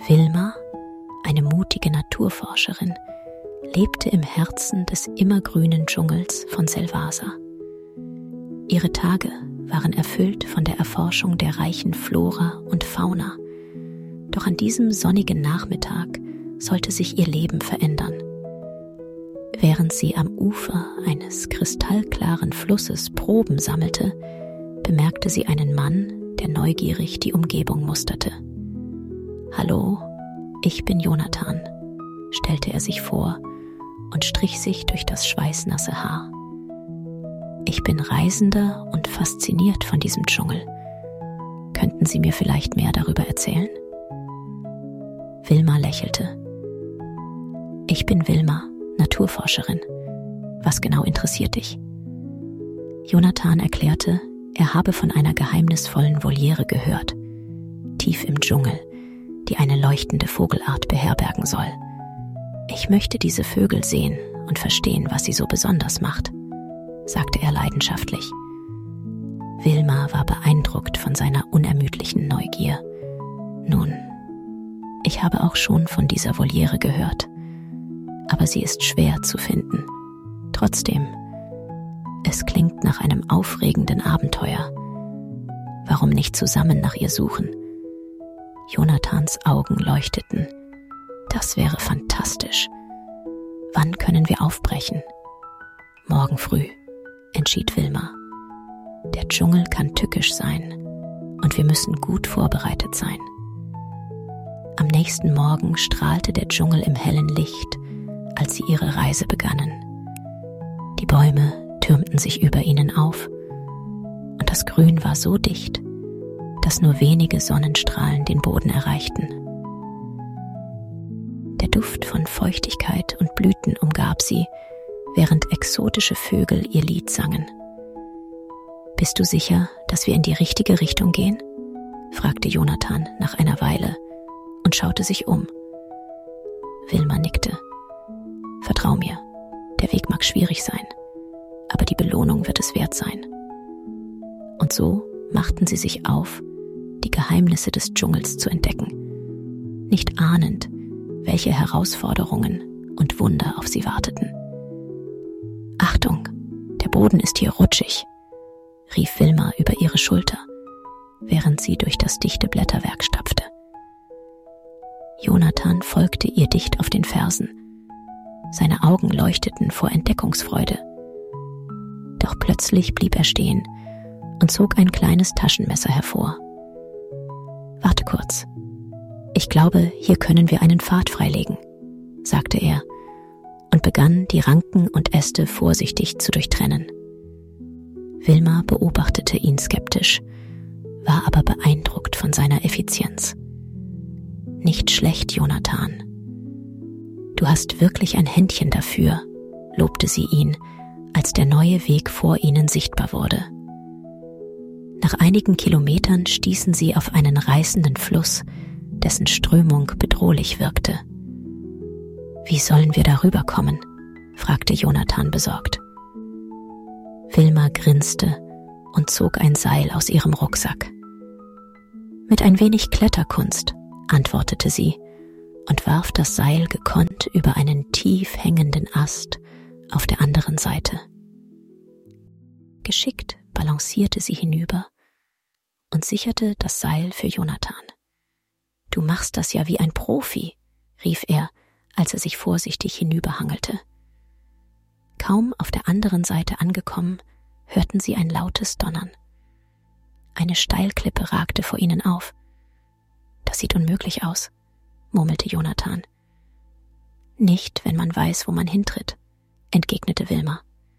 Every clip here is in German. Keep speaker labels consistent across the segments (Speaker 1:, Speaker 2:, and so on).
Speaker 1: Vilma, eine mutige Naturforscherin, lebte im Herzen des immergrünen Dschungels von Silvassa. Ihre Tage waren erfüllt von der Erforschung der reichen Flora und Fauna. Doch an diesem sonnigen Nachmittag sollte sich ihr Leben verändern. Während sie am Ufer eines kristallklaren Flusses Proben sammelte, bemerkte sie einen Mann, der neugierig die Umgebung musterte. »Hallo, ich bin Jonathan«, stellte er sich vor und strich sich durch das schweißnasse Haar. »Ich bin Reisender und fasziniert von diesem Dschungel. Könnten Sie mir vielleicht mehr darüber erzählen?« Vilma lächelte. »Ich bin Vilma, Naturforscherin. Was genau interessiert dich?« Jonathan erklärte, er habe von einer geheimnisvollen Voliere gehört, tief im Dschungel, die eine leuchtende Vogelart beherbergen soll. »Ich möchte diese Vögel sehen und verstehen, was sie so besonders macht«, sagte er leidenschaftlich. Vilma war beeindruckt von seiner unermüdlichen Neugier. »Nun, ich habe auch schon von dieser Voliere gehört, aber sie ist schwer zu finden. Trotzdem, es klingt nach einem aufregenden Abenteuer. Warum nicht zusammen nach ihr suchen?« Jonathans Augen leuchteten. »Das wäre fantastisch. Wann können wir aufbrechen?« »Morgen früh«, entschied Vilma. »Der Dschungel kann tückisch sein und wir müssen gut vorbereitet sein.« Am nächsten Morgen strahlte der Dschungel im hellen Licht, als sie ihre Reise begannen. Die Bäume türmten sich über ihnen auf und das Grün war so dicht, dass nur wenige Sonnenstrahlen den Boden erreichten. Der Duft von Feuchtigkeit und Blüten umgab sie, während exotische Vögel ihr Lied sangen. »Bist du sicher, dass wir in die richtige Richtung gehen?« fragte Jonathan nach einer Weile und schaute sich um. Vilma nickte. »Vertrau mir, der Weg mag schwierig sein, aber die Belohnung wird es wert sein.« Und so machten sie sich auf, die Geheimnisse des Dschungels zu entdecken, nicht ahnend, welche Herausforderungen und Wunder auf sie warteten. »Achtung, der Boden ist hier rutschig«, rief Vilma über ihre Schulter, während sie durch das dichte Blätterwerk stapfte. Jonathan folgte ihr dicht auf den Fersen. Seine Augen leuchteten vor Entdeckungsfreude. Doch plötzlich blieb er stehen und zog ein kleines Taschenmesser hervor. »Warte kurz. Ich glaube, hier können wir einen Pfad freilegen«, sagte er und begann, die Ranken und Äste vorsichtig zu durchtrennen. Vilma beobachtete ihn skeptisch, war aber beeindruckt von seiner Effizienz. »Nicht schlecht, Jonathan. Du hast wirklich ein Händchen dafür«, lobte sie ihn, als der neue Weg vor ihnen sichtbar wurde. Nach einigen Kilometern stießen sie auf einen reißenden Fluss, dessen Strömung bedrohlich wirkte. »Wie sollen wir darüber kommen?« fragte Jonathan besorgt. Vilma grinste und zog ein Seil aus ihrem Rucksack. »Mit ein wenig Kletterkunst«, antwortete sie und warf das Seil gekonnt über einen tief hängenden Ast auf der anderen Seite. Geschickt balancierte sie hinüber und sicherte das Seil für Jonathan. »Du machst das ja wie ein Profi«, rief er, als er sich vorsichtig hinüberhangelte. Kaum auf der anderen Seite angekommen, hörten sie ein lautes Donnern. Eine Steilklippe ragte vor ihnen auf. »Das sieht unmöglich aus«, murmelte Jonathan. »Nicht, wenn man weiß, wo man hintritt«, entgegnete Vilma.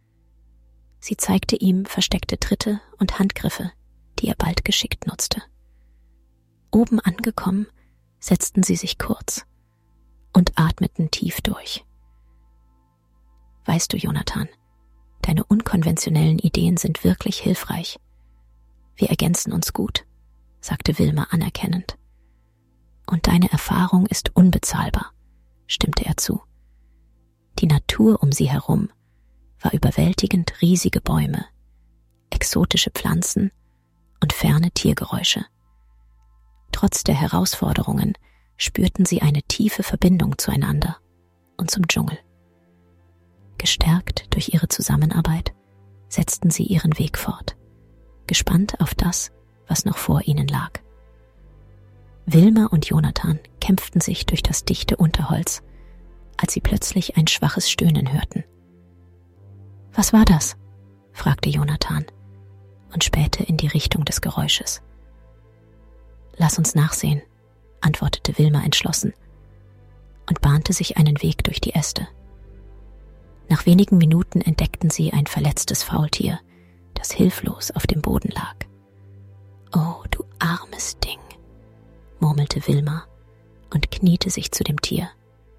Speaker 1: Sie zeigte ihm versteckte Tritte und Handgriffe, die er bald geschickt nutzte. Oben angekommen, setzten sie sich kurz und atmeten tief durch. »Weißt du, Jonathan, deine unkonventionellen Ideen sind wirklich hilfreich. Wir ergänzen uns gut«, sagte Vilma anerkennend. »Und deine Erfahrung ist unbezahlbar«, stimmte er zu. Die Natur um sie herum war überwältigend riesige Bäume, exotische Pflanzen und ferne Tiergeräusche. Trotz der Herausforderungen spürten sie eine tiefe Verbindung zueinander und zum Dschungel. Gestärkt durch ihre Zusammenarbeit setzten sie ihren Weg fort, gespannt auf das, was noch vor ihnen lag. Wilma und Jonathan kämpften sich durch das dichte Unterholz, als sie plötzlich ein schwaches Stöhnen hörten. »Was war das?« fragte Jonathan und spähte in die Richtung des Geräusches. »Lass uns nachsehen«, antwortete Wilma entschlossen und bahnte sich einen Weg durch die Äste. Nach wenigen Minuten entdeckten sie ein verletztes Faultier, das hilflos auf dem Boden lag. »Oh, du armes Ding«, murmelte Wilma und kniete sich zu dem Tier.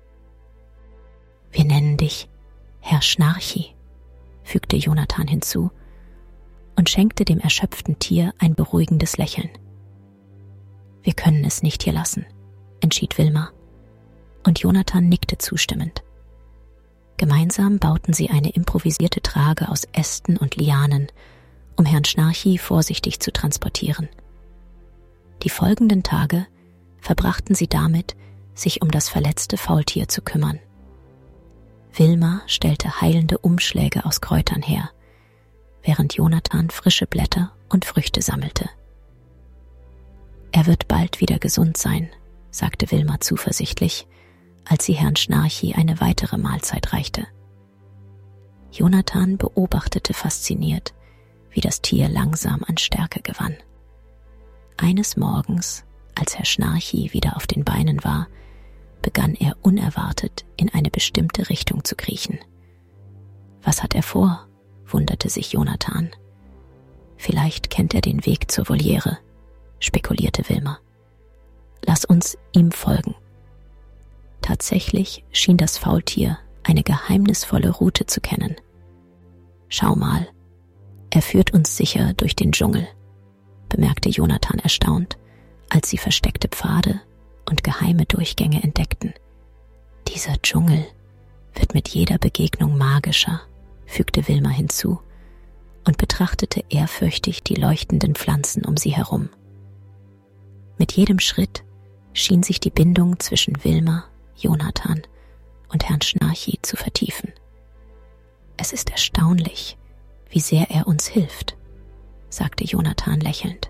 Speaker 1: »Wir nennen dich Herr Schnarchi«, fügte Jonathan hinzu und schenkte dem erschöpften Tier ein beruhigendes Lächeln. »Wir können es nicht hier lassen«, entschied Wilma, und Jonathan nickte zustimmend. Gemeinsam bauten sie eine improvisierte Trage aus Ästen und Lianen, um Herrn Schnarchi vorsichtig zu transportieren. Die folgenden Tage verbrachten sie damit, sich um das verletzte Faultier zu kümmern. Wilma stellte heilende Umschläge aus Kräutern her, während Jonathan frische Blätter und Früchte sammelte. »Er wird bald wieder gesund sein«, sagte Wilma zuversichtlich, als sie Herrn Schnarchi eine weitere Mahlzeit reichte. Jonathan beobachtete fasziniert, wie das Tier langsam an Stärke gewann. Eines Morgens, als Herr Schnarchi wieder auf den Beinen war, begann er unerwartet in eine bestimmte Richtung zu kriechen. »Was hat er vor?«, wunderte sich Jonathan. »Vielleicht kennt er den Weg zur Voliere«, spekulierte Wilma. »Lass uns ihm folgen.« Tatsächlich schien das Faultier eine geheimnisvolle Route zu kennen. »Schau mal, er führt uns sicher durch den Dschungel«, bemerkte Jonathan erstaunt, als sie versteckte Pfade und geheime Durchgänge entdeckten. »Dieser Dschungel wird mit jeder Begegnung magischer«, fügte Wilma hinzu und betrachtete ehrfürchtig die leuchtenden Pflanzen um sie herum. Mit jedem Schritt schien sich die Bindung zwischen Wilma, Jonathan und Herrn Schnarchi zu vertiefen. »Es ist erstaunlich, wie sehr er uns hilft«, sagte Jonathan lächelnd.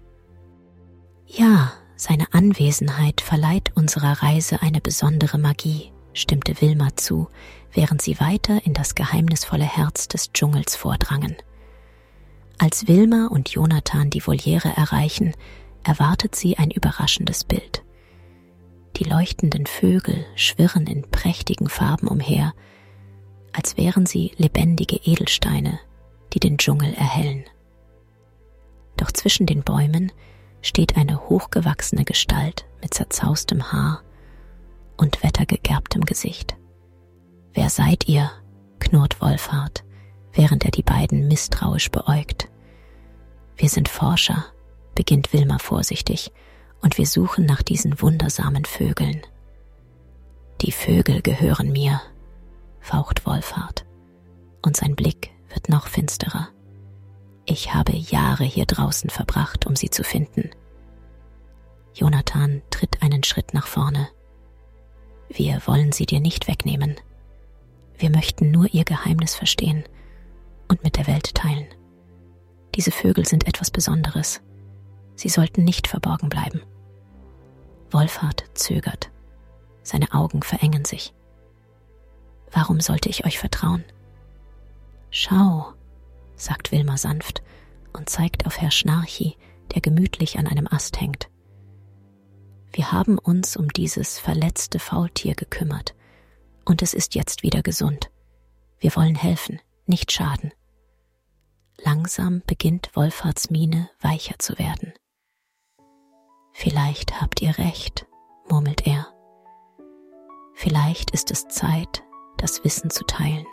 Speaker 1: »Ja, seine Anwesenheit verleiht unserer Reise eine besondere Magie«, stimmte Wilma zu, während sie weiter in das geheimnisvolle Herz des Dschungels vordrangen. Als Wilma und Jonathan die Voliere erreichen, erwartet sie ein überraschendes Bild. Die leuchtenden Vögel schwirren in prächtigen Farben umher, als wären sie lebendige Edelsteine, die den Dschungel erhellen. Doch zwischen den Bäumen steht eine hochgewachsene Gestalt mit zerzaustem Haar und wettergegerbtem Gesicht. »Wer seid ihr?«, knurrt Wolfhart, während er die beiden misstrauisch beäugt. »Wir sind Forscher«, beginnt Wilma vorsichtig, »und wir suchen nach diesen wundersamen Vögeln.« »Die Vögel gehören mir«, faucht Wolfhart, und sein Blick wird noch finsterer. »Ich habe Jahre hier draußen verbracht, um sie zu finden.« Jonathan tritt einen Schritt nach vorne. »Wir wollen sie dir nicht wegnehmen. Wir möchten nur ihr Geheimnis verstehen und mit der Welt teilen. Diese Vögel sind etwas Besonderes. Sie sollten nicht verborgen bleiben.« Wolfhart zögert. Seine Augen verengen sich. »Warum sollte ich euch vertrauen?« »Schau«, sagt Wilma sanft und zeigt auf Herr Schnarchi, der gemütlich an einem Ast hängt. »Wir haben uns um dieses verletzte Faultier gekümmert und es ist jetzt wieder gesund. Wir wollen helfen, nicht schaden.« Langsam beginnt Wolfharts Miene weicher zu werden. »Vielleicht habt ihr recht«, murmelt er. »Vielleicht ist es Zeit, das Wissen zu teilen.«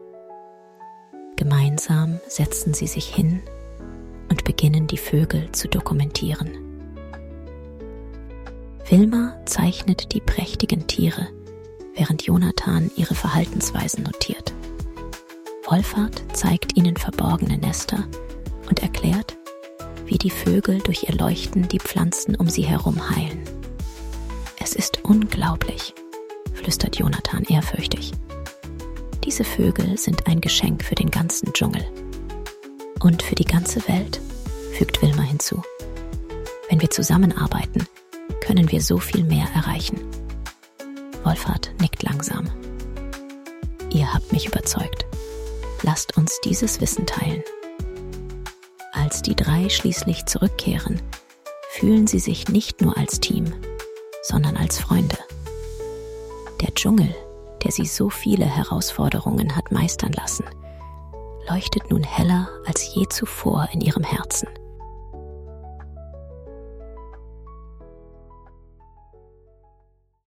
Speaker 1: Gemeinsam setzen sie sich hin und beginnen die Vögel zu dokumentieren. Wilma zeichnet die prächtigen Tiere, während Jonathan ihre Verhaltensweisen notiert. Wolfhart zeigt ihnen verborgene Nester und erklärt, wie die Vögel durch ihr Leuchten die Pflanzen um sie herum heilen. Es ist unglaublich, flüstert Jonathan ehrfürchtig. Diese Vögel sind ein Geschenk für den ganzen Dschungel. Und für die ganze Welt, fügt Wilma hinzu. Wenn wir zusammenarbeiten, können wir so viel mehr erreichen. Wolfhard nickt langsam. Ihr habt mich überzeugt. Lasst uns dieses Wissen teilen. Als die drei schließlich zurückkehren, fühlen sie sich nicht nur als Team, sondern als Freunde. Der Dschungel, der sie so viele Herausforderungen hat meistern lassen, leuchtet nun heller als je zuvor in ihrem Herzen.